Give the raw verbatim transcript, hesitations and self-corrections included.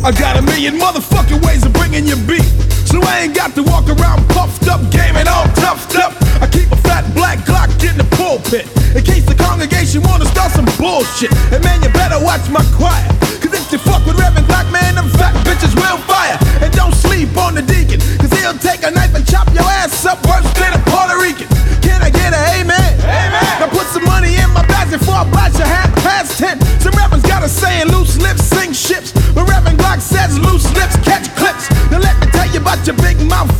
I got a million motherfucking ways of bringing you beat, so I ain't got to walk around puffed up, gaming all toughed up. I keep a fat black Glock in the pulpit, in case the congregation wanna start some bullshit. And man, you better watch my choir, cause if you fuck with Reverend Glock, man, them fat bitches will fire. And don't sleep on the deacon, cause he'll take a knife and chop your ass up worse than a Puerto Rican. Can I get an amen? Amen. Now put some money in my basket before I bite your hat past ten. Some rappers got a saying, loose lips sink ships, but Reverend Glock says loose lips catch clips. Now let me tell you about your big mouth